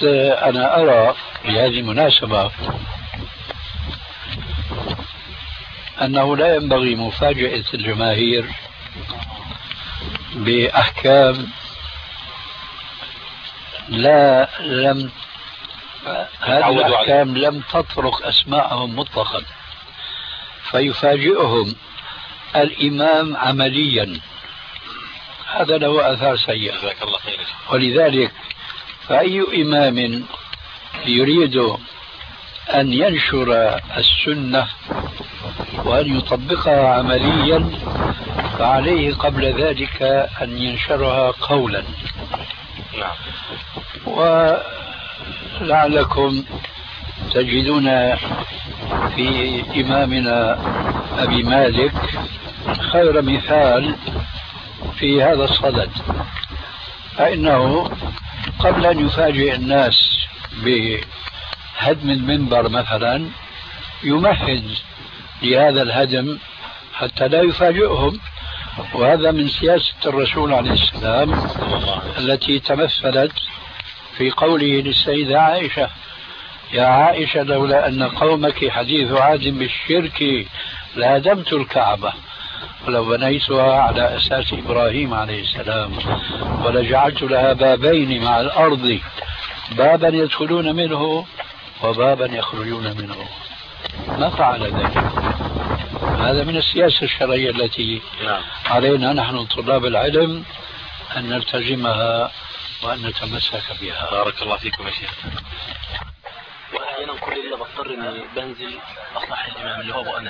أنا أرى بهذه المناسبة أنه لا ينبغي مفاجأة الجماهير بأحكام هذه الأحكام لم تطرق أسماءهم مطلقا، فيفاجئهم الإمام عمليا، هذا له آثار سيئة. ولذلك فأي إمام يريد أن ينشر السنة وأن يطبقها عمليا فعليه قبل ذلك أن ينشرها قولا. ولعلكم تجدون في إمامنا أبي مالك خير مثال في هذا الصدد، فإنه قبل أن يفاجئ الناس بهدم المنبر مثلا يمهد لهذا الهدم حتى لا يفاجئهم، وهذا من سياسة الرسول عليه السلام التي تمثلت في قوله للسيدة عائشة: يا عائشة لولا أن قومك حديث عهد بالشرك لهدمت الكعبة ولو بنيتها على أساس إبراهيم عليه السلام ولجعلت لها بابين مع الأرض، بابا يدخلون منه وبابا يخرجون منه. ما فعل ذلك. هذا من السياسة الشرعية التي علينا نحن طلاب العلم أن نلتزمها وأن نتمسك بها. بارك الله فيكم يا شيخ. وأحيانا كل اللي بضطر إني بنزل أصلح الإمام اللي هو أبو أنس